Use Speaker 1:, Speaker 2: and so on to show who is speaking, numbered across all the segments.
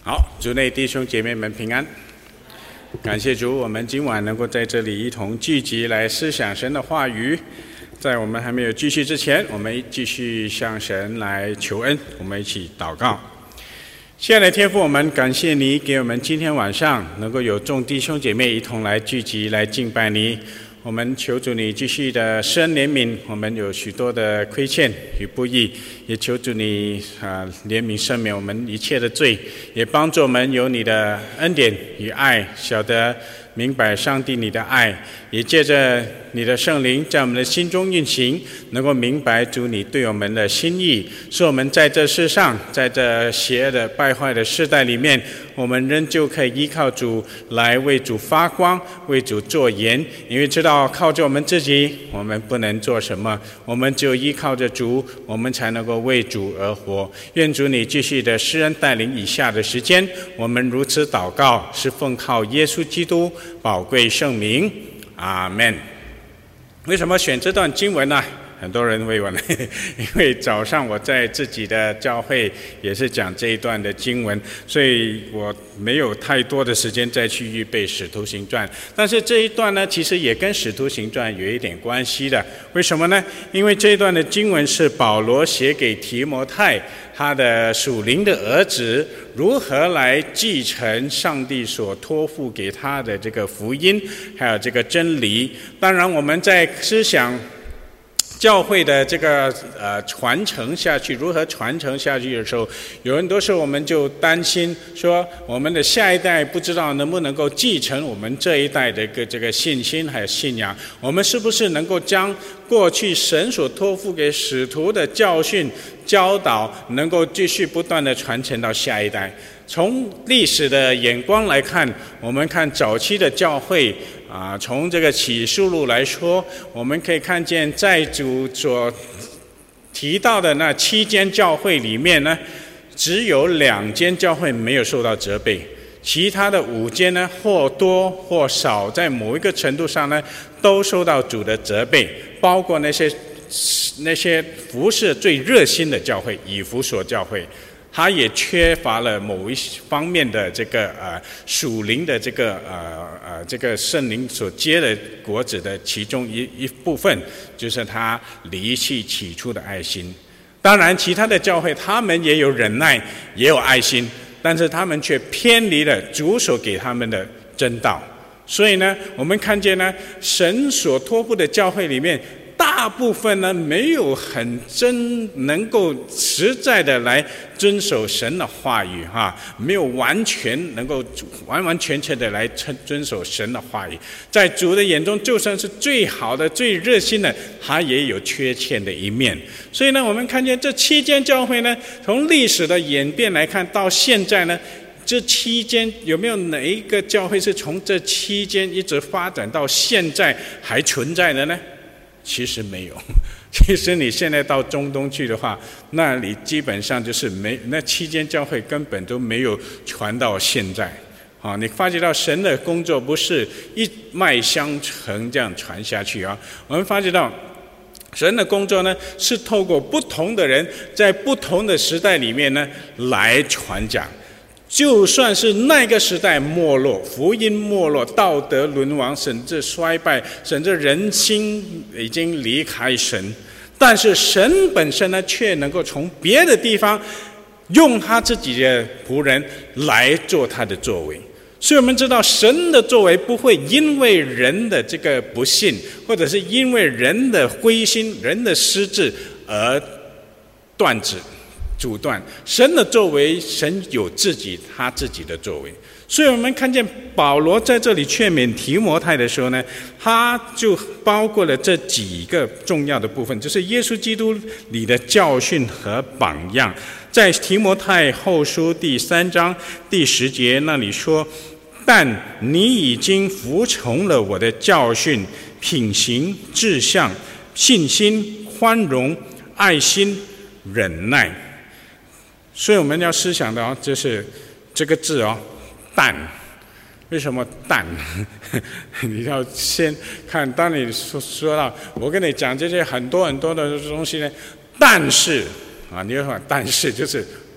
Speaker 1: 好，主内弟兄姐妹们平安。感谢主，我们今晚能够在这里一同聚集来思想神的话语。在我们还没有继续之前，我们继续向神来求恩，我们一起祷告。亲爱的天父，我们感谢你给我们今天晚上能够有众弟兄姐妹一同来聚集来敬拜你。我们求主你继续的施恩怜悯，我们有许多的亏欠与不义，也求主你怜悯赦免我们一切的罪，也帮助我们有你的恩典与爱，晓得明白上帝你的爱，也借着你的圣灵在我们的心中运行，能够明白主你对我们的心意，使我们在这世上，在这邪恶的败坏的世代里面，我们仍旧可以依靠主来为主发光，为主作盐，因为知道靠着我们自己我们不能做什么，我们只有依靠着主，我们才能够为主而活。愿主你继续的施恩带领以下的时间，我们如此祷告是奉靠耶稣基督宝贵圣名，阿们。为什么选这段经文呢？很多人会问，因为早上我在自己的教会也是讲这一段的经文，所以我没有太多的时间再去预备使徒行传。但是这一段呢，其实也跟使徒行传有一点关系的。为什么呢？因为这一段的经文是保罗写给提摩太，他的属灵的儿子如何来继承上帝所托付给他的这个福音，还有这个真理。当然我们在思想教会的这个传承下去，如何传承下去的时候，有很多时候我们就担心说，我们的下一代不知道能不能够继承我们这一代的这个信心还有信仰，我们是不是能够将过去神所托付给使徒的教训教导，能够继续不断的传承到下一代。从历史的眼光来看，我们看早期的教会从这个启示录来说，我们可以看见在主所提到的那7间教会里面呢，只有2间教会没有受到责备，其他的5间呢，或多或少在某一个程度上呢，都受到主的责备，包括那些服事最热心的教会，以弗所教会，他也缺乏了某一方面的这个属灵的这个圣灵所结的果子的其中一部分，就是他离弃起初的爱心。当然其他的教会他们也有忍耐，也有爱心，但是他们却偏离了主所给他们的真道。所以呢，我们看见呢，神所托付的教会里面，大部分呢没有很能够实在的来遵守神的话语没有完全能够完完全全的来遵守神的话语。在主的眼中，就算是最好的最热心的，他也有缺欠的一面。所以呢，我们看见这7间教会呢，从历史的演变来看，到现在呢，这7间有没有哪一个教会是从这7间一直发展到现在还存在的呢？其实没有。其实你现在到中东去的话，那里基本上就是那7间教会根本都没有传到现在。你发觉到神的工作不是一脉相承这样传下去我们发觉到神的工作呢，是透过不同的人在不同的时代里面呢来传讲。就算是那个时代没落，福音没落，道德沦亡，甚至衰败，甚至人心已经离开神，但是神本身呢，却能够从别的地方用他自己的仆人来做他的作为。所以我们知道神的作为不会因为人的这个不信，或者是因为人的灰心，人的失志而断止阻断。神的作为，神有他自己的作为。所以我们看见保罗在这里劝勉提摩太的时候呢，他就包括了这几个重要的部分，就是耶稣基督里的教训和榜样。在提摩太后书第3章第10节那里说，但你已经服从了我的教训、品行、志向、信心、宽容、爱心、忍耐。所以我们要思想的就是这个字但。为什么但？你要先看，当你说到我跟你讲这些很多很多的东西呢，但是你要说但是就是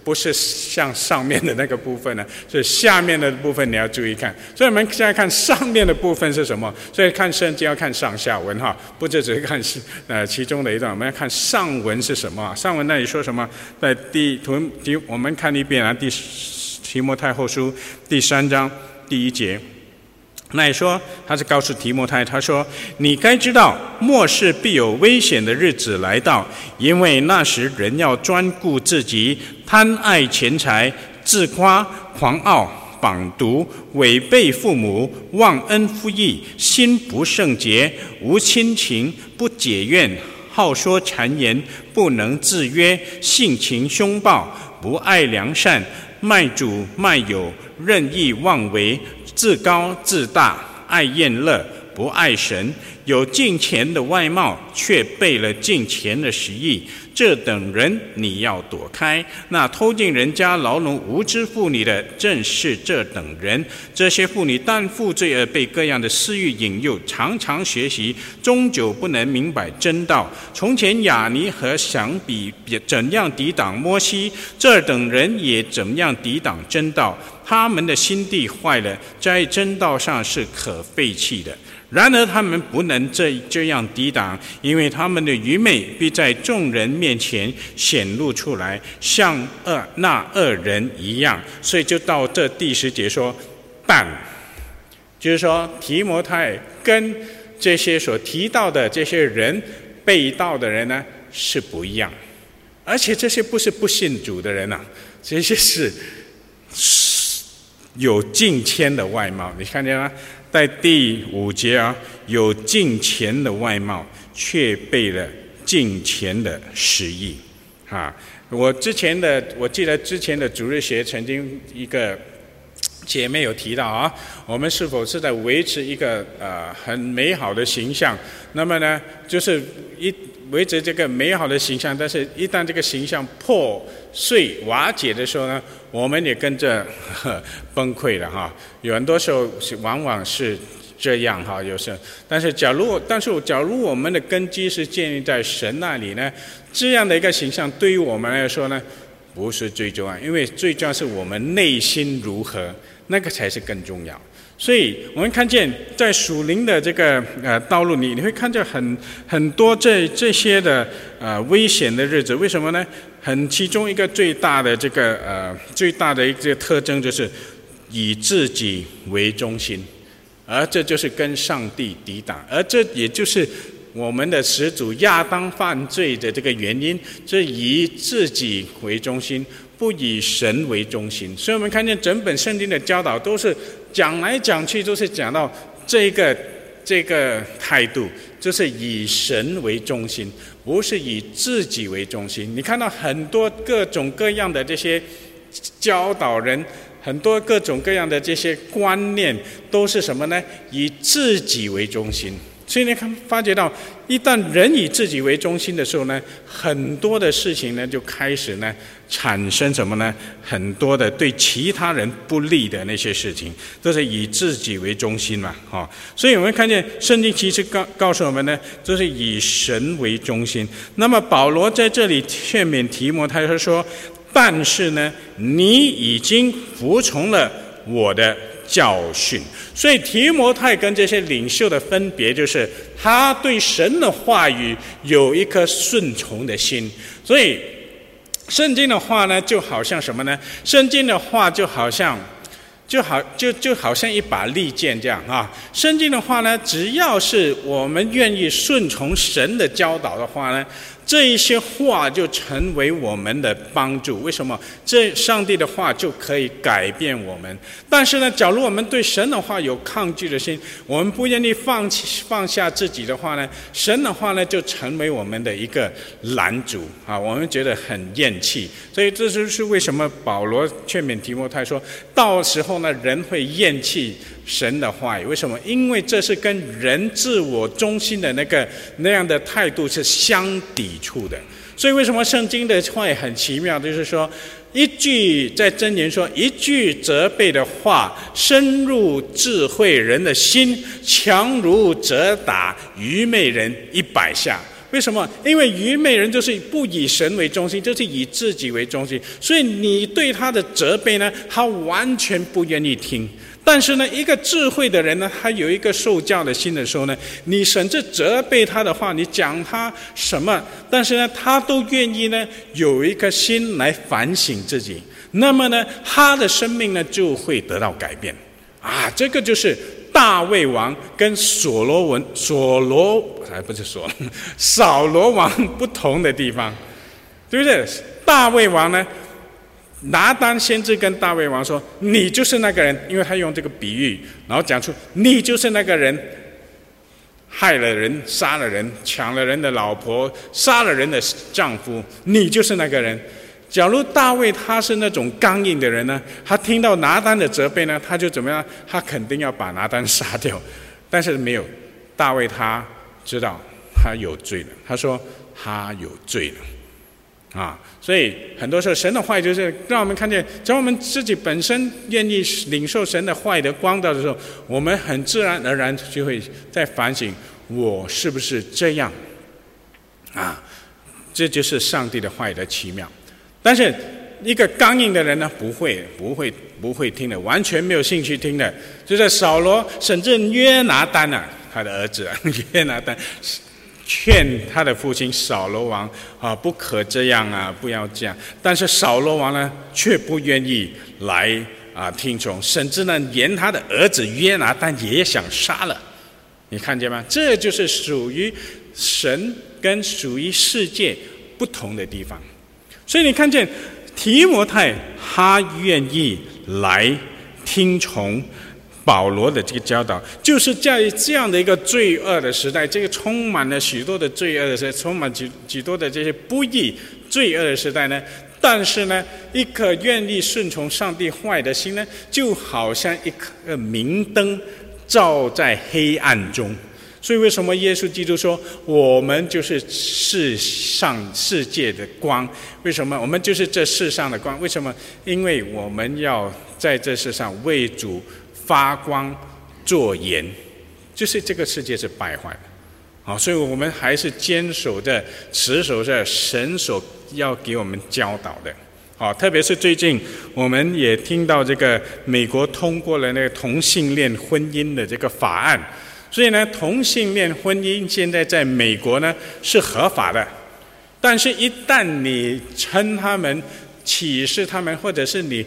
Speaker 1: 不是像上面的那个部分呢，是下面的部分你要注意看。所以我们现在看上面的部分是什么？所以看圣经要看上下文哈，不只是看其中的一段，我们要看上文是什么。上文那里说什么？在我们看一遍啊，提摩太后书第3章第1节。那也说，他是告诉提摩太，他说：“你该知道，末世必有危险的日子来到，因为那时人要专顾自己，贪爱钱财，自夸，狂傲，绑毒，违背父母，忘恩负义，心不圣洁，无亲情，不解怨，好说谗言，不能自约，性情凶暴，不爱良善，卖主卖友，任意妄为，自高自大，爱厌乐，不爱神，有敬钱的外貌，却背了敬钱的实意。这等人你要躲开。那偷进人家牢笼无知妇女的，正是这等人。这些妇女但负罪而被各样的私欲引诱，常常学习，终究不能明白真道。从前亚尼和想比怎样抵挡摩西，这等人也怎样抵挡真道。他们的心地坏了，在真道上是可废弃的。然而他们不能这样抵挡，因为他们的愚昧必在众人面前显露出来，像那恶人一样。所以就到这第10节说，但就是说提摩太跟这些所提到的这些人被盗的人呢是不一样，而且这些不是不信主的人啊，这些是有敬谦的外貌。你看见吗？在第5节啊，有敬虔的外貌，却背了敬虔的实意啊。我记得之前的主日学曾经一个姐妹有提到啊，我们是否是在维持一个很美好的形象？那么呢，就是维持这个美好的形象，但是一旦这个形象破碎瓦解的时候呢，我们也跟着崩溃了哈。有很多时候往往是这样哈，有时候，但是假如我们的根基是建立在神那里呢，这样的一个形象对于我们来说呢，不是最重要，因为最重要是我们内心如何，那个才是更重要。所以我们看见在属灵的这个道路里，你会看见很多这些的危险的日子。为什么呢？其中一个最大的一个特征就是以自己为中心，而这就是跟上帝抵挡，而这也就是我们的始祖亚当犯罪的这个原因，这以自己为中心，不以神为中心。所以我们看见整本圣经的教导都是讲来讲去都是讲到这个态度，就是以神为中心，不是以自己为中心。你看到很多各种各样的这些教导人，很多各种各样的这些观念都是什么呢？以自己为中心。所以你发觉到，一旦人以自己为中心的时候呢，很多的事情呢就开始呢产生什么呢？很多的对其他人不利的那些事情，都是以自己为中心嘛，所以我们看见圣经其实告诉我们呢，就是以神为中心。那么保罗在这里劝勉提摩太说，但是呢，你已经服从了我的教训。所以提摩太跟这些领袖的分别就是他对神的话语有一颗顺从的心。所以圣经的话呢就好像什么呢？圣经的话就好像一把利剑这样啊。圣经的话呢，只要是我们愿意顺从神的教导的话呢，这一些话就成为我们的帮助。为什么？这上帝的话就可以改变我们。但是呢，假如我们对神的话有抗拒的心，我们不愿意放下自己的话呢，神的话呢就成为我们的一个拦阻啊，我们觉得很厌弃。所以这就是为什么保罗劝勉提摩太说，到时候呢，人会厌弃神的话语。为什么？因为这是跟人自我中心的那样的态度是相抵触的。所以为什么圣经的话也很奇妙，就是说一句在箴言说，一句责备的话深入智慧人的心，强如责打愚昧人100下。 为什么？因为愚昧人就是不以神为中心，就是以自己为中心，所以你对他的责备呢，他完全不愿意听。但是呢，一个智慧的人呢，他有一个受教的心的时候呢，你甚至责备他的话，你讲他什么，但是呢，他都愿意呢有一颗心来反省自己。那么呢，他的生命呢就会得到改变。这个就是大卫王跟扫罗王不同的地方，对不对？大卫王呢，拿单先知跟大卫王说：“你就是那个人。”因为他用这个比喻，然后讲出你就是那个人，害了人、杀了人、抢了人的老婆、杀了人的丈夫，你就是那个人。假如大卫他是那种刚硬的人呢，他听到拿单的责备呢，他就怎么样？他肯定要把拿单杀掉。但是没有，大卫他知道他有罪了，他说他有罪了。所以很多时候神的话语就是让我们看见，只要我们自己本身愿意领受神的话语的光照的时候，我们很自然而然就会在反省，我是不是这样？这就是上帝的话语的奇妙。但是一个刚硬的人呢，不会听的，完全没有兴趣听的。就是扫罗甚至约拿单他的儿子约拿单劝他的父亲扫罗王不可这样不要这样。但是扫罗王呢，却不愿意来听从，甚至呢，连他的儿子约拿单也想杀了。你看见吗？这就是属于神跟属于世界不同的地方。所以你看见提摩太他愿意来听从保罗的这个教导，就是在这样的一个罪恶的时代，这个充满了许多的罪恶的时代，充满许多的这些不义罪恶的时代呢，但是呢，一颗愿意顺从上帝话语的心呢，就好像一颗明灯照在黑暗中。所以为什么耶稣基督说我们就是世界的光？为什么我们就是这世上的光？为什么？因为我们要在这世上为主发光做盐，就是这个世界是败坏的，所以我们还是持守着神所要给我们教导的。特别是最近我们也听到这个美国通过了那个同性恋婚姻的这个法案。所以呢，同性恋婚姻现在在美国呢是合法的，但是一旦你称他们、歧视他们，或者是你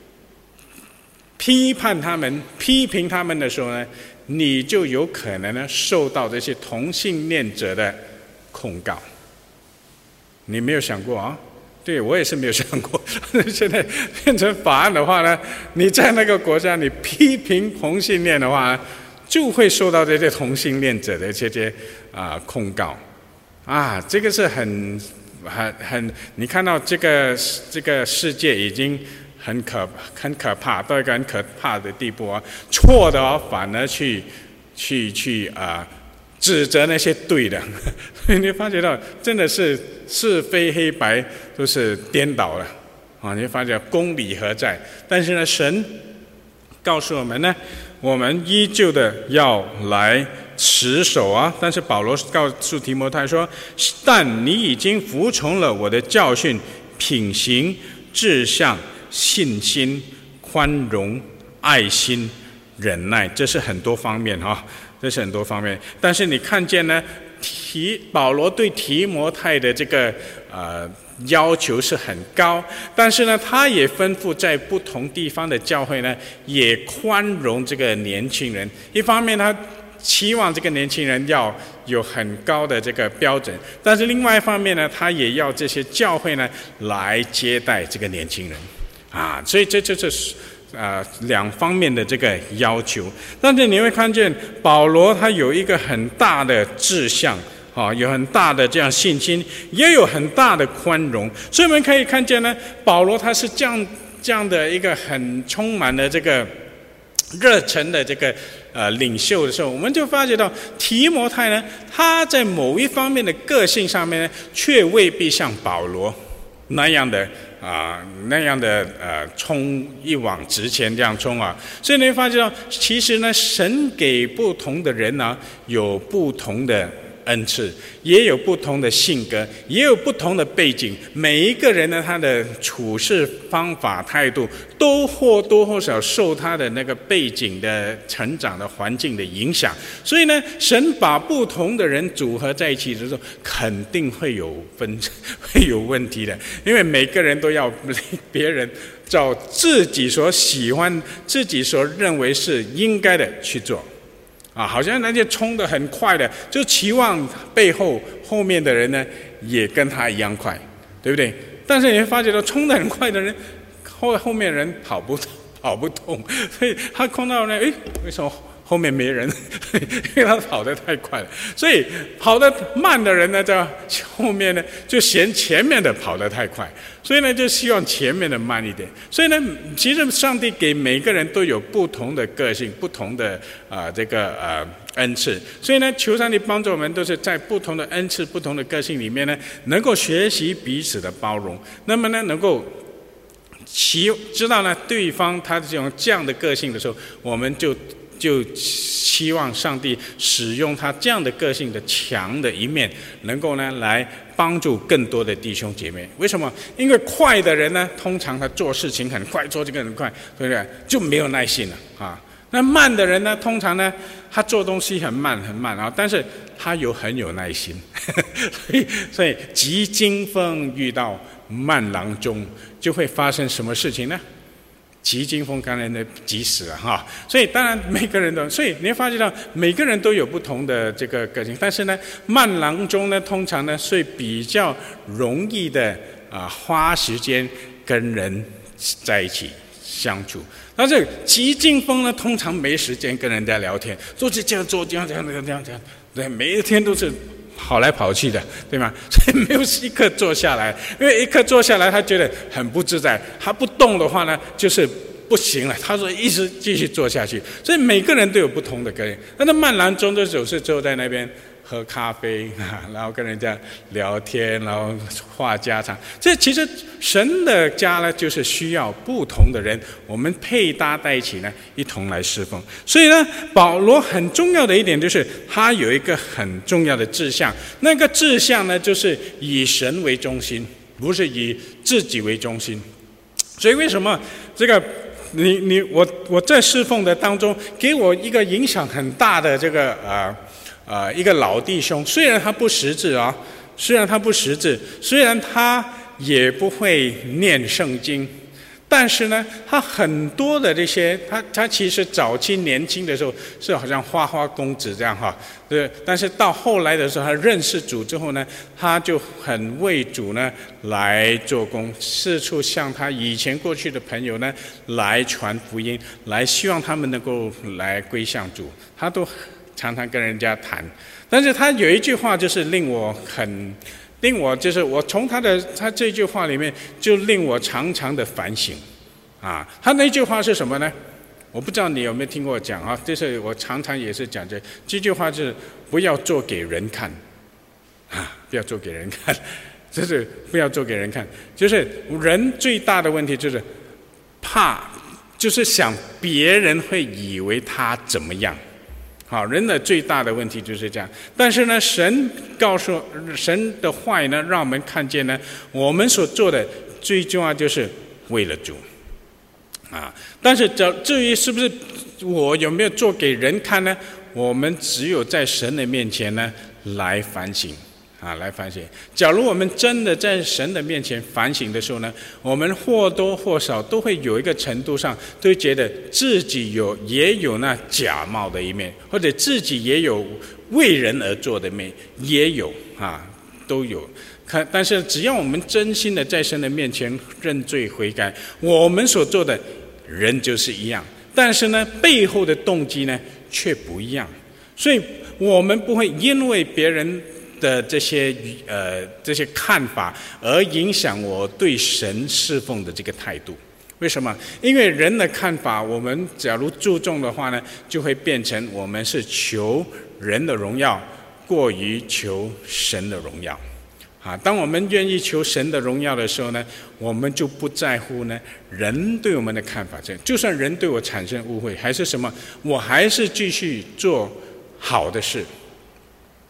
Speaker 1: 批判他们、批评他们的时候呢，你就有可能呢受到这些同性恋者的控告。你没有想过对，我也是没有想过。现在变成法案的话呢，你在那个国家你批评同性恋的话呢，就会受到这些同性恋者的这些控告这个是很，你看到这个世界已经很可怕，到一个很可怕的地步错的反而去指责那些对的，所以你发觉到真的是是非黑白都是颠倒了你发觉公理何在？但是呢，神告诉我们呢，我们依旧的要来持守但是保罗告诉提摩太说，但你已经服从了我的教训、品行、志向、信心、宽容、爱心、忍耐，这是很多方面这是很多方面。但是你看见呢，保罗对提摩太的这个要求是很高，但是呢，他也吩咐在不同地方的教会呢，也宽容这个年轻人。一方面他期望这个年轻人要有很高的这个标准，但是另外一方面呢，他也要这些教会呢来接待这个年轻人所以这就是两方面的这个要求。但是你会看见保罗他有一个很大的志向有很大的这样信心，也有很大的宽容。所以我们可以看见呢，保罗他是这样的一个很充满了这个热忱的这个领袖的时候，我们就发觉到提摩太呢，他在某一方面的个性上面呢，却未必像保罗那样的冲一往直前这样冲所以你会发觉到，其实呢，神给不同的人有不同的恩赐，也有不同的性格，也有不同的背景。每一个人呢，他的处事方法、态度，都或多或少受他的那个背景的成长的环境的影响。所以呢，神把不同的人组合在一起的时候，肯定会有问题的，因为每个人都要别人照自己所喜欢、自己所认为是应该的去做。好像那些冲得很快的，就期望后面的人呢也跟他一样快，对不对？但是你会发觉到冲得很快的人，后面人跑不动，所以他看到呢，为什么后面没人？因为他跑得太快了。所以跑得慢的人呢，在后面呢就嫌前面的跑得太快，所以呢就希望前面的慢一点。所以呢，其实上帝给每个人都有不同的个性，不同的恩赐。所以呢，求上帝帮助我们，都是在不同的恩赐、不同的个性里面呢，能够学习彼此的包容。那么呢，能够知道呢对方他这样的个性的时候，我们就希望上帝使用他这样的个性的强的一面，能够呢来帮助更多的弟兄姐妹。为什么？因为快的人呢，通常他做事情很快，做这个很快，对不对？就没有耐心了啊。那慢的人呢，通常呢他做东西很慢啊，但是他很有耐心。所以急惊风遇到慢郎中，就会发生什么事情呢？急惊风刚才那急死了哈，所以当然每个人都，所以你会发觉到每个人都有不同的这个个性，但是呢，慢郎中呢，通常呢是比较容易的花时间跟人在一起相处，但是急惊风呢，通常没时间跟人家聊天，做这样，对，每一天都是跑来跑去的，对吗？所以没有一刻坐下来，因为一刻坐下来，他觉得很不自在。他不动的话呢，就是不行了。他说一直继续做下去。所以每个人都有不同的个性。那慢郎中的总是坐在那边喝咖啡然后跟人家聊天，然后话家常。这其实神的家呢，就是需要不同的人，我们配搭在一起呢，一同来侍奉。所以呢，保罗很重要的一点就是他有一个很重要的志向，那个志向呢，就是以神为中心，不是以自己为中心。所以为什么这个我在侍奉的当中，给我一个影响很大的这个一个老弟兄，虽然他不识字啊，虽然他也不会念圣经，但是呢，他很多的这些，他其实早期年轻的时候是好像花花公子这样哈，对，但是到后来的时候，他认识主之后呢，他就很为主呢来做工，四处向他以前过去的朋友呢来传福音，来希望他们能够来归向主，他都常常跟人家谈。但是他有一句话就是令我就是我从他这句话里面就令我常常的反省他那句话是什么呢？我不知道你有没有听过我讲就是我常常也是讲这句话，就是不要做给人看不要做给人看，就是不要做给人看，就是人最大的问题就是怕，就是想别人会以为他怎么样。人的最大的问题就是这样。但是呢，神的话语呢，让我们看见呢，我们所做的最重要就是为了主但是至于是不是我有没有做给人看呢？我们只有在神的面前呢来反省来反省。假如我们真的在神的面前反省的时候呢，我们或多或少都会有一个程度上，都会觉得自己也有那假冒的一面，或者自己也有为人而做的面，也有都有。但是只要我们真心的在神的面前认罪悔改，我们所做的人就是一样，但是呢，背后的动机呢却不一样。所以我们不会因为别人的这些看法而影响我对神侍奉的这个态度。为什么？因为人的看法，我们假如注重的话呢，就会变成我们是求人的荣耀过于求神的荣耀当我们愿意求神的荣耀的时候呢，我们就不在乎呢人对我们的看法。就算人对我产生误会还是什么，我还是继续做好的事，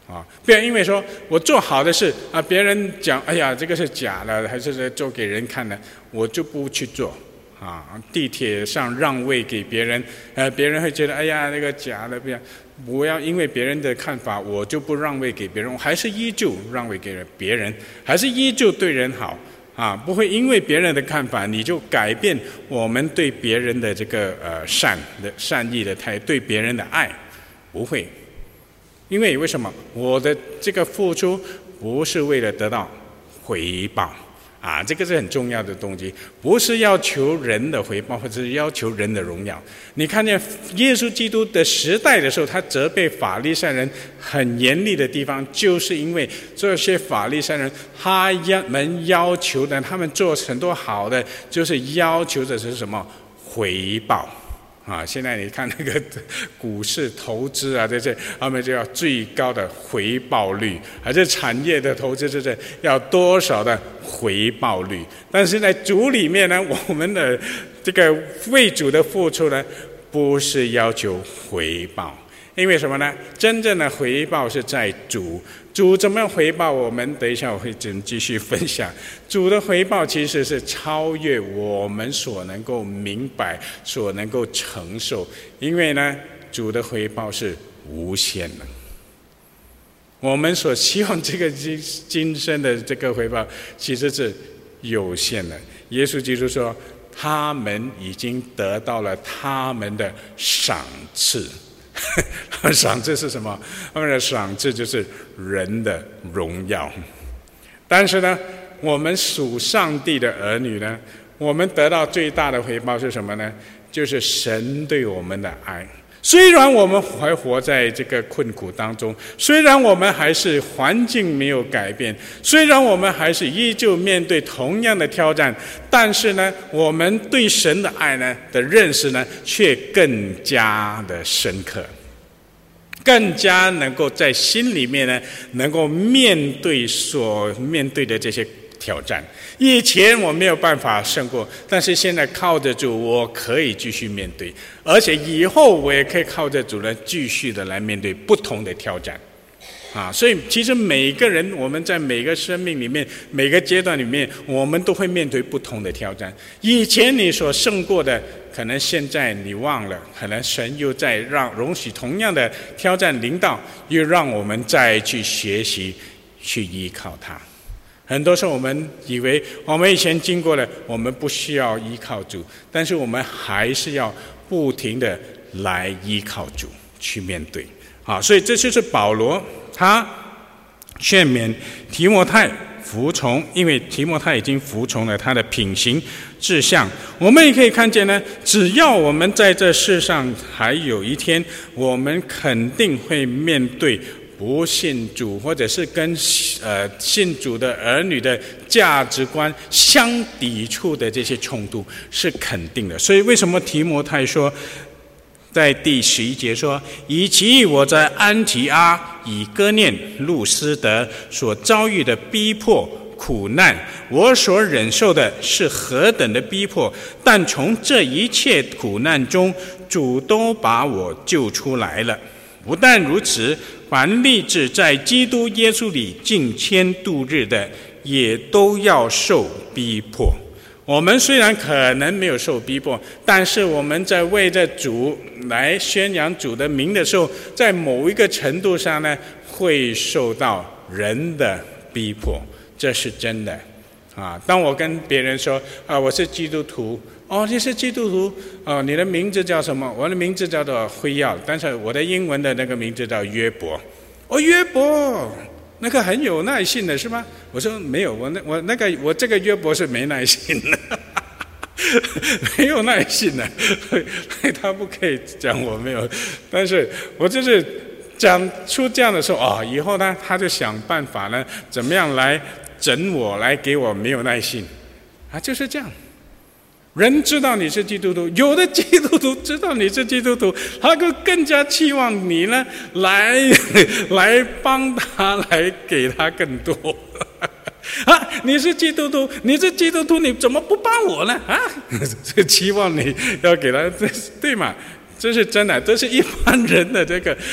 Speaker 1: 不要因为说我做好的事别人讲哎呀这个是假的，还是做给人看的，我就不去做地铁上让位给别人，别人会觉得哎呀那个假的，不要因为别人的看法我就不让位给别人，我还是依旧让位给别人，还是依旧对人好不会因为别人的看法你就改变我们对别人的这个善意的态度，对别人的爱，不会。因为为什么？我的这个付出不是为了得到回报这个是很重要的东西，不是要求人的回报，或者是要求人的荣耀。你看见耶稣基督的时代的时候，他责备法利赛人很严厉的地方，就是因为这些法利赛人他们要求的，他们做很多好的，就是要求的是什么？回报现在你看那个股市投资这些，他们就要最高的回报率，还是产业的投资，就是要多少的回报率。但是在主里面呢，我们的这个为主的付出呢，不是要求回报，因为什么呢？真正的回报是在主。主怎么样回报我们？等一下我会继续分享。主的回报其实是超越我们所能够明白、所能够承受，因为呢，主的回报是无限的。我们所希望这个今生的这个回报，其实是有限的。耶稣基督说，他们已经得到了他们的赏赐。赏赐是什么？他们的赏赐就是人的荣耀。但是呢，我们属上帝的儿女呢，我们得到最大的回报是什么呢？就是神对我们的爱。虽然我们还活在这个困苦当中，虽然我们还是环境没有改变，虽然我们还是依旧面对同样的挑战，但是呢，我们对神的爱呢的认识呢，却更加的深刻，更加能够在心里面呢，能够面对所面对的这些挑战。以前我没有办法胜过，但是现在靠着主，我可以继续面对，而且以后我也可以靠着主呢，继续的来面对不同的挑战。所以其实每个人，我们在每个生命里面，每个阶段里面，我们都会面对不同的挑战。以前你所胜过的，可能现在你忘了，可能神又在容许同样的挑战临到，又让我们再去学习，去依靠他。很多时候我们以为我们以前经过了，我们不需要依靠主，但是我们还是要不停的来依靠主去面对。所以这就是保罗他劝勉提摩太服从，因为提摩太已经服从了他的品行志向。我们也可以看见呢，只要我们在这世上还有一天，我们肯定会面对不信主，或者是跟信主的儿女的价值观相抵触的这些冲突，是肯定的。所以为什么提摩太说，在第11节说，以其我在安提阿、以哥念、路斯德所遭遇的逼迫苦难，我所忍受的是何等的逼迫，但从这一切苦难中，主都把我救出来了。不但如此，凡立志在基督耶稣里敬虔度日的，也都要受逼迫。我们虽然可能没有受逼迫，但是我们在为着主来宣扬主的名的时候，在某一个程度上呢，会受到人的逼迫，这是真的。当我跟别人说我是基督徒，你是基督徒，你的名字叫什么？我的名字叫做辉耀，但是我的英文的那个名字叫约伯。约伯那个很有耐性的是吗？我说没有，我这个约伯是没耐心的没有耐性的他不可以讲我没有，但是我就是讲出这样的时候以后呢，他就想办法呢，怎么样来整我，来给我没有耐性就是这样。人知道你是基督徒，有的基督徒知道你是基督徒，他就更加期望你呢来帮他，来给他更多你是基督徒，你怎么不帮我呢？期望你要给他，对吗？这是真的，这是一般人的这个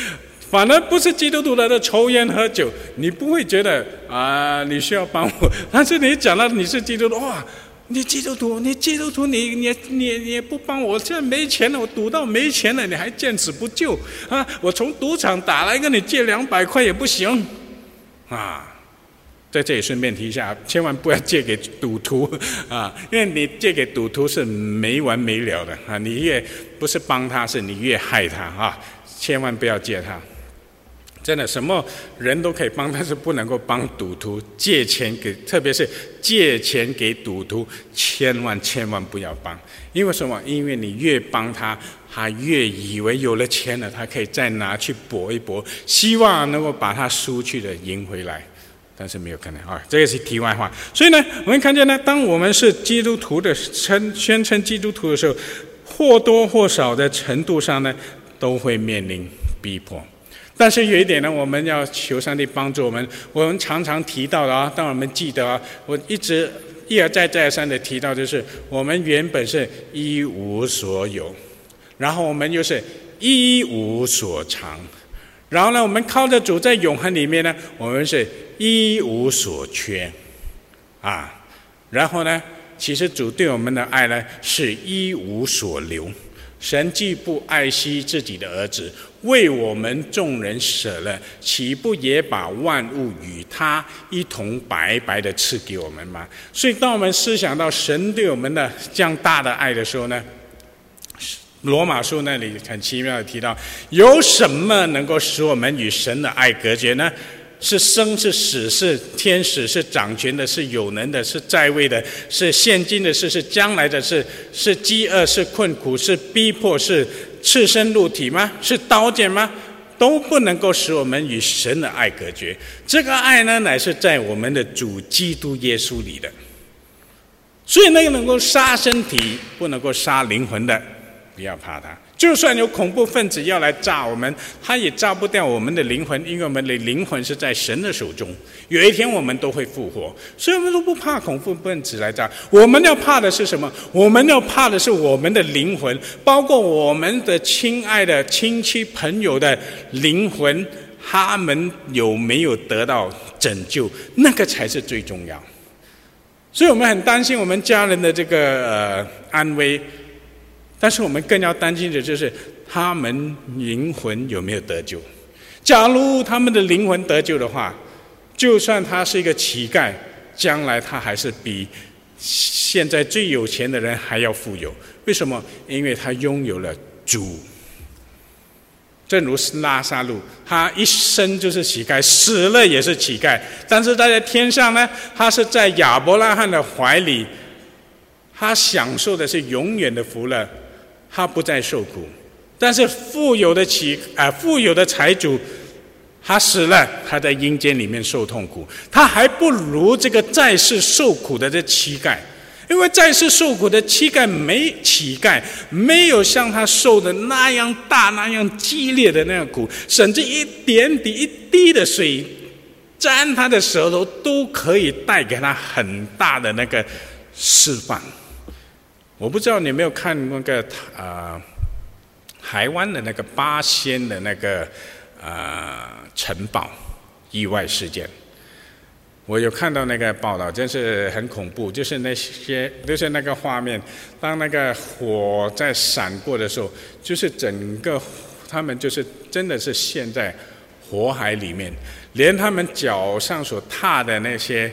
Speaker 1: 反而不是基督徒的抽烟喝酒，你不会觉得你需要帮我。但是你讲到你是基督徒，哇，你基督徒，你也不帮我，现在没钱了，我赌到没钱了，你还见死不救啊！我从赌场打来跟你借200块也不行啊！在这里顺便提一下，千万不要借给赌徒啊，因为你借给赌徒是没完没了的啊！你越不是帮他，是你越害他啊！千万不要借他。真的，什么人都可以帮，但是不能够帮赌徒。借钱给，特别是借钱给赌徒，千万不要帮。因为什么？因为你越帮他，他越以为有了钱了，他可以再拿去搏一搏，希望能够把他输去的赢回来。但是没有可能啊，这个是题外话。所以呢，我们看见呢，当我们是基督徒的宣称基督徒的时候，或多或少的程度上呢，都会面临逼迫。但是有一点呢，我们要求上帝帮助我们。我们常常提到的当我们记得我一而再三的提到，就是我们原本是一无所有，然后我们又是一无所长，然后呢，我们靠着主在永恒里面呢，我们是一无所缺啊。然后呢，其实主对我们的爱呢，是一无所留。神既不爱惜自己的儿子，为我们众人舍了，岂不也把万物与他一同白白的赐给我们吗？所以当我们思想到神对我们的这样大的爱的时候呢，罗马书那里很奇妙的提到，有什么能够使我们与神的爱隔绝呢？是生是死，是天使，是掌权的，是有能的，是在位的，是现今的事，是将来的事，是饥饿，是困苦，是逼迫，是赤身露体吗？是刀剑吗？都不能够使我们与神的爱隔绝。这个爱呢，乃是在我们的主基督耶稣里的。所以那个能够杀身体，不能够杀灵魂的，不要怕他。就算有恐怖分子要来炸我们，他也炸不掉我们的灵魂，因为我们的灵魂是在神的手中。有一天我们都会复活，所以我们都不怕恐怖分子来炸。我们要怕的是什么？我们要怕的是我们的灵魂，包括我们的亲爱的亲戚朋友的灵魂，他们有没有得到拯救？那个才是最重要。所以我们很担心我们家人的这个安危。但是我们更要担心的就是他们灵魂有没有得救。假如他们的灵魂得救的话，就算他是一个乞丐，将来他还是比现在最有钱的人还要富有。为什么？因为他拥有了主。正如拉撒路，他一生就是乞丐，死了也是乞丐，但是他在天上呢，他是在亚伯拉罕的怀里，他享受的是永远的福乐，他不再受苦。但是富有的财主，他死了，他在阴间里面受痛苦，他还不如这个在世受苦的这乞丐。因为在世受苦的乞丐没有像他受的那样大、那样激烈的那样苦，甚至一点滴、一滴的水沾他的舌头都可以带给他很大的那个释放。我不知道你有没有看那个台湾的那个八仙的那个城堡意外事件。我有看到那个报道，真是很恐怖，就是那个画面，当那个火在闪过的时候，就是整个他们就是真的是陷在火海里面，连他们脚上所踏的那些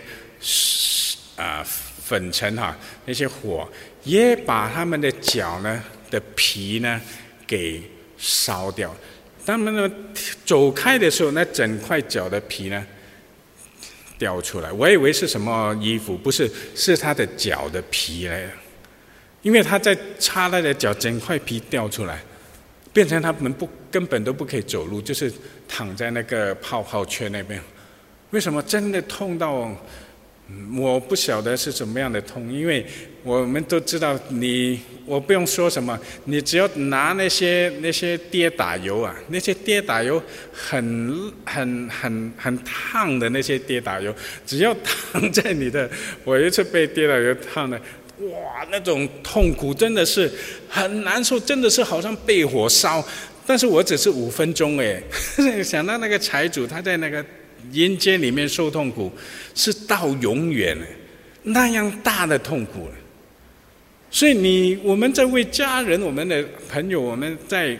Speaker 1: 粉尘那些火也把他们的脚呢的皮呢给烧掉。他们呢走开的时候，那整块脚的皮呢掉出来，我以为是什么衣服，不是，是他的脚的皮来的。因为他在擦他的脚，整块皮掉出来，变成他们根本都不可以走路，就是躺在那个泡泡圈那边。为什么？真的痛到我不晓得是什么样的痛，因为我们都知道我不用说什么，你只要拿那些跌打油那些跌打油很烫的那些跌打油，只要烫在你的，我有一次被跌打油烫的，哇，那种痛苦真的是很难受，真的是好像被火烧。 但是我只是5分钟哎，想到那个财主他在那个阴间里面受痛苦，是到永远那样大的痛苦。所以我们在为家人、我们的朋友，我们在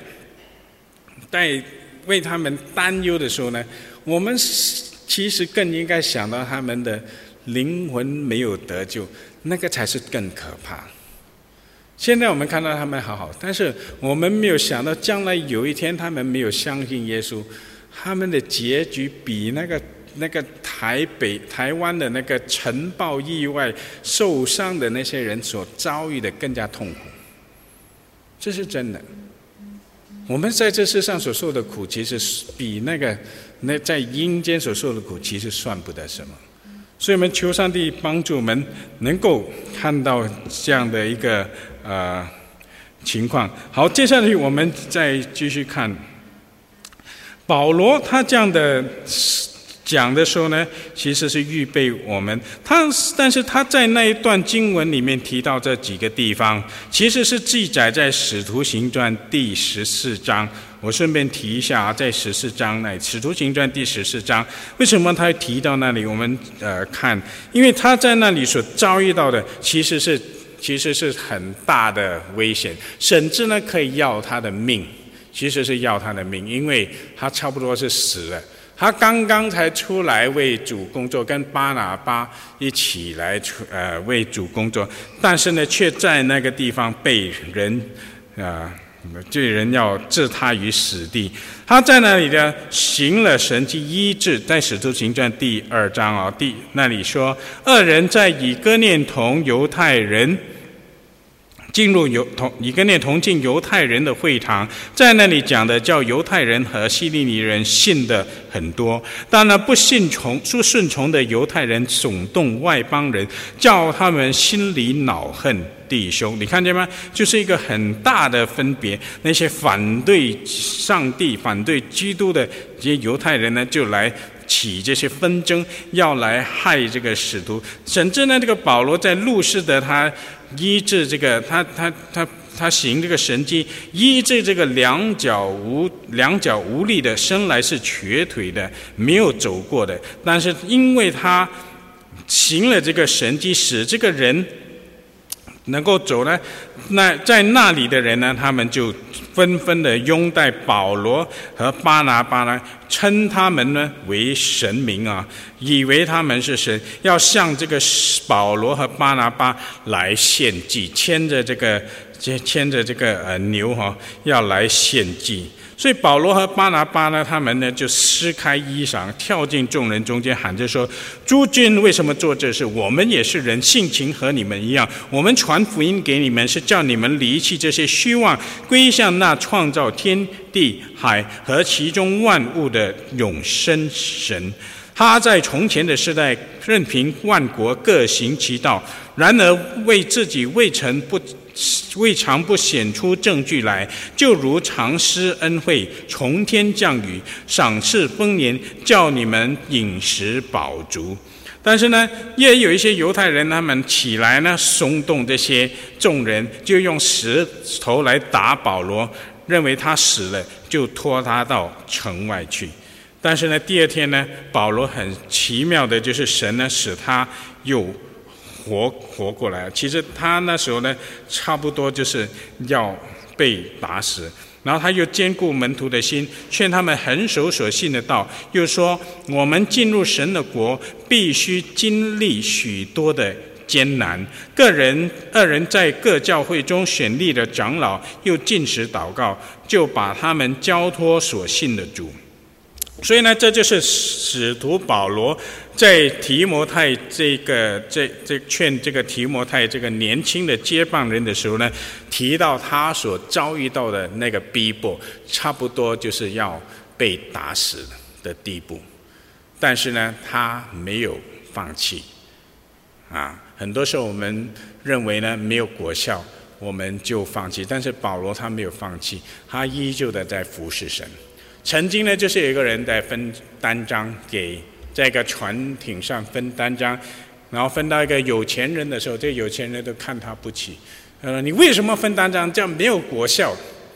Speaker 1: 为他们担忧的时候呢，我们其实更应该想到他们的灵魂没有得救，那个才是更可怕。现在我们看到他们好好，但是我们没有想到将来有一天他们没有相信耶稣，他们的结局比那个台湾的那个尘暴意外受伤的那些人所遭遇的更加痛苦，这是真的。我们在这世上所受的苦，其实比那在阴间所受的苦，其实算不得什么。所以我们求上帝帮助我们能够看到这样的一个情况。好，接下来我们再继续看保罗他这样的讲的时候呢，其实是预备我们。但是他在那一段经文里面提到这几个地方，其实是记载在《使徒行传》第14章。我顺便提一下在14章《使徒行传》第14章，为什么他提到那里？我们看，因为他在那里所遭遇到的，其实是很大的危险，甚至呢可以要他的命。其实是要他的命，因为他差不多是死了。他刚刚才出来为主工作，跟巴拿巴一起来为主工作，但是呢，却在那个地方被人罪人要置他于死地。他在那里呢行了神迹医治，在使徒行传第2章那里说，2人在以哥念同犹太人进入以哥念同进犹太人的会堂，在那里讲的叫犹太人和希利尼人信的很多，当然不顺从的犹太人耸动外邦人，叫他们心里恼恨弟兄。你看见吗？就是一个很大的分别。那些反对上帝、反对基督的这些犹太人呢，就来起这些纷争，要来害这个使徒。甚至呢，这个保罗在路斯德他医治这个他行这个神迹，医治这个两脚无力的，生来是瘸腿的，没有走过的，但是因为他行了这个神迹，使这个人能够走呢，那在那里的人呢，他们就纷纷的拥戴保罗和巴拿巴呢，称他们呢为神明以为他们是神，要向这个保罗和巴拿巴来献祭，牵着这个牛要来献祭。所以保罗和巴拿巴呢，他们呢就撕开衣裳，跳进众人中间，喊着说：“诸君为什么做这事？我们也是人，性情和你们一样。我们传福音给你们，是叫你们离弃这些虚妄，归向那创造天地海和其中万物的永生神。他在从前的世代，任凭万国各行其道，然而为自己未尝不显出证据来，就如常施恩惠，从天降雨，赏赐丰年，叫你们饮食饱足。”但是呢，也有一些犹太人，他们起来呢，松动这些众人，就用石头来打保罗，认为他死了，就拖他到城外去。但是呢，第二天呢，保罗很奇妙的，就是神呢使他又活过来。其实他那时候呢，差不多就是要被打死，然后他又兼顾门徒的心，劝他们恒守所信的道，又说我们进入神的国，必须经历许多的艰难。二人在各教会中选立了长老，又禁食祷告，就把他们交托所信的主。所以呢，这就是使徒保罗在提摩太劝这个提摩太这个年轻的接棒人的时候呢，提到他所遭遇到的那个逼迫，差不多就是要被打死的地步。但是呢，他没有放弃很多时候我们认为呢没有果效，我们就放弃。但是保罗他没有放弃，他依旧的在服侍神。曾经呢，就是有一个人在分单张，在一个船艇上分单张，然后分到一个有钱人的时候，这个有钱人都看他不起，你为什么分单张？这样没有果效。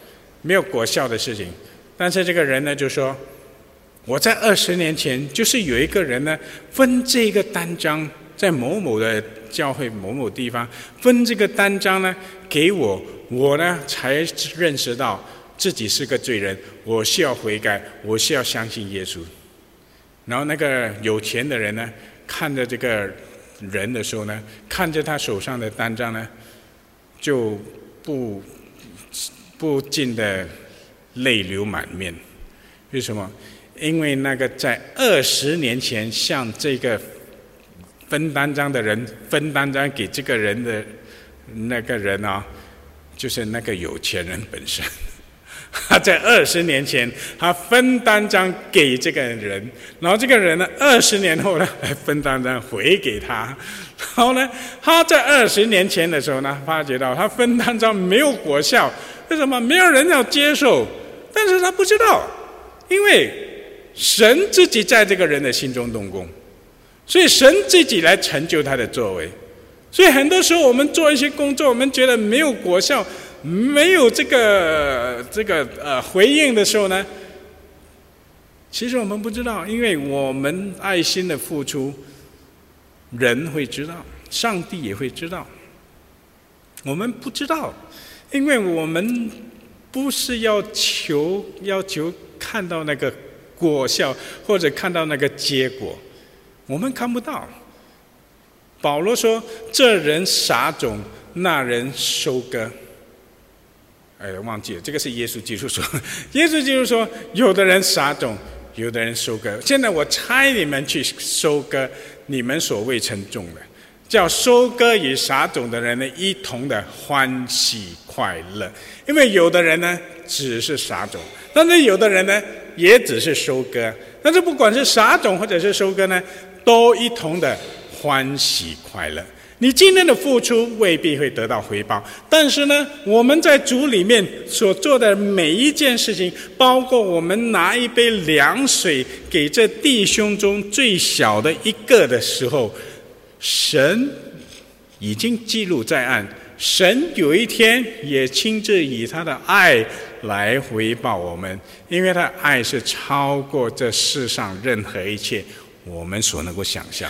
Speaker 1: 没有果效的事情。但是这个人呢就说，我在20年前就是有一个人呢分这个单张，在某某的教会某某地方分这个单张呢给我，我呢才认识到自己是个罪人，我需要悔改，我需要相信耶稣。然后那个有钱的人呢看着这个人的时候呢，看着他手上的单张呢，就不禁的泪流满面。为什么？因为那个在20年前向这个分单张的人分单张给这个人的那个人啊，就是那个有钱人本身。他在20年前他分单张给这个人，然后这个人呢20年后呢分单张回给他，然后呢他在20年前的时候呢发觉到他分单张没有果效，为什么？没有人要接受，但是他不知道，因为神自己在这个人的心中动工，所以神自己来成就他的作为。所以很多时候我们做一些工作，我们觉得没有果效，没有这个回应的时候呢，其实我们不知道，因为我们爱心的付出，人会知道，上帝也会知道，我们不知道，因为我们不是要求看到那个果效，或者看到那个结果，我们看不到。保罗说：“这人撒种，那人收割。”忘记了，这个是耶稣基督说。耶稣基督说，有的人撒种，有的人收割。现在我差你们去收割你们所未曾种的，叫收割与撒种的人呢一同的欢喜快乐。因为有的人呢只是撒种，但是有的人呢也只是收割。但是不管是撒种或者是收割呢，都一同的欢喜快乐。你今天的付出未必会得到回报，但是呢，我们在主里面所做的每一件事情，包括我们拿一杯凉水给这弟兄中最小的一个的时候，神已经记录在案，神有一天也亲自以他的爱来回报我们，因为他的爱是超过这世上任何一切我们所能够想象。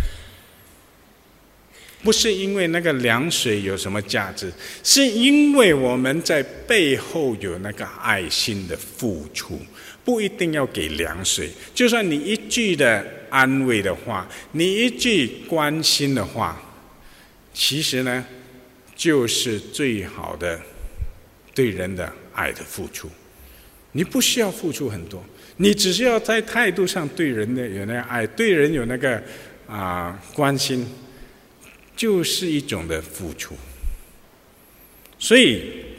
Speaker 1: 不是因为那个凉水有什么价值，是因为我们在背后有那个爱心的付出。不一定要给凉水，就算你一句的安慰的话，你一句关心的话，其实呢就是最好的对人的爱的付出。你不需要付出很多，你只是要在态度上对人的有那个爱，对人有那个关心，就是一种的付出。所以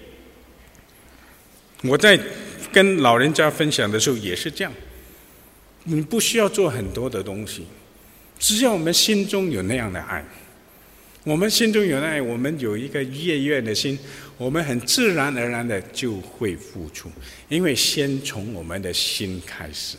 Speaker 1: 我在跟老人家分享的时候也是这样，你不需要做很多的东西，只要我们心中有那样的爱，我们心中有那爱，我们有一个愿的心，我们很自然而然的就会付出，因为先从我们的心开始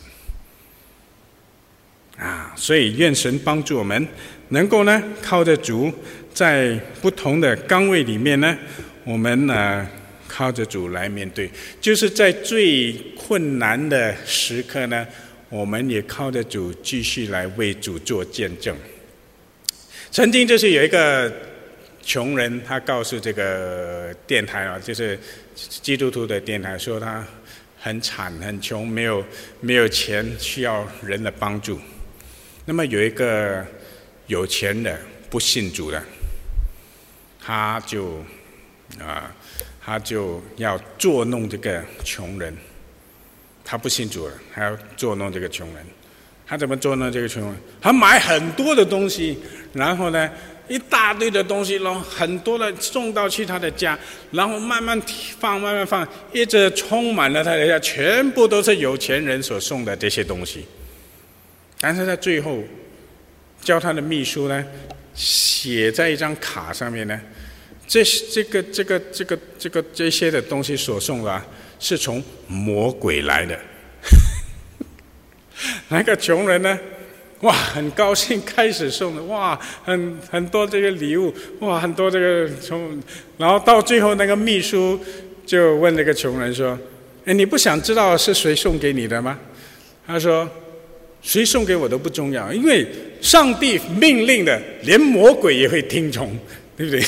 Speaker 1: 所以愿神帮助我们能够呢靠着主，在不同的岗位里面呢，我们靠着主来面对，就是在最困难的时刻呢，我们也靠着主继续来为主做见证。曾经就是有一个穷人，他告诉这个电台就是基督徒的电台，说他很惨很穷，没有钱，需要人的帮助。那么有一个有钱的不信主的，他就要捉弄这个穷人。他不信主了，还要捉弄这个穷人。他怎么捉弄这个穷人？他买很多的东西，然后呢一大堆的东西，然后很多的送到去他的家，然后慢慢放，一直充满了他的家，全部都是有钱人所送的这些东西。但是在最后叫他的秘书呢写在一张卡上面呢，这些的东西所送的是从魔鬼来的。那个穷人呢很高兴，开始送的很多这个礼物，很多这个然后到最后那个秘书就问那个穷人说：“你不想知道是谁送给你的吗？”他说：“谁送给我都不重要，因为上帝命令的，连魔鬼也会听从，对不对？”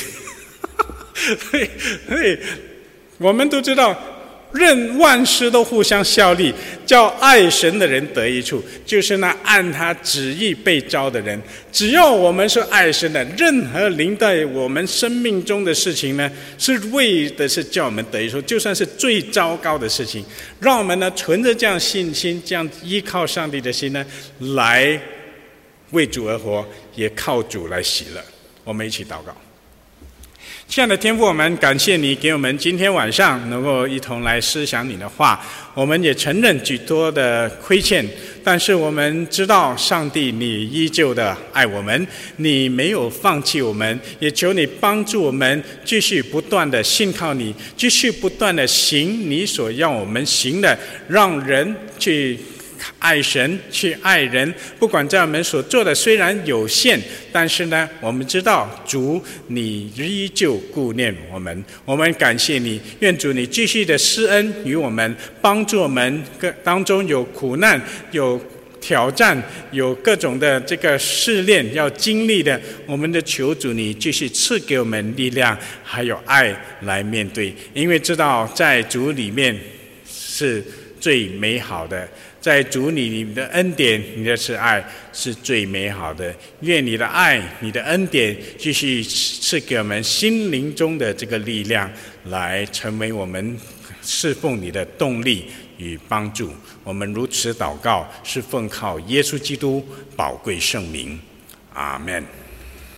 Speaker 1: 所以我们都知道，任万事都互相效力，叫爱神的人得益处，就是那按他旨意被召的人。只要我们是爱神的，任何临到我们生命中的事情呢，是为的是叫我们得益处，就算是最糟糕的事情，让我们呢存着这样信心，这样依靠上帝的心呢，来为主而活，也靠主来喜乐。我们一起祷告。亲爱的天父，我们感谢你给我们今天晚上能够一同来思想你的话。我们也承认许多的亏欠，但是我们知道上帝你依旧的爱我们，你没有放弃我们，也求你帮助我们继续不断的信靠你，继续不断的行你所要我们行的，让人去爱神，去爱人。不管在我们所做的虽然有限，但是呢，我们知道主你依旧顾念我们。我们感谢你，愿主你继续的施恩于我们，帮助我们当中有苦难，有挑战，有各种的这个试炼要经历的，我们的求主你继续赐给我们力量还有爱来面对，因为知道在主里面是最美好的，在主你的恩典，你的慈爱是最美好的。愿你的爱，你的恩典继续赐给我们心灵中的这个力量，来成为我们侍奉你的动力与帮助。我们如此祷告，是奉靠耶稣基督宝贵圣名，阿们。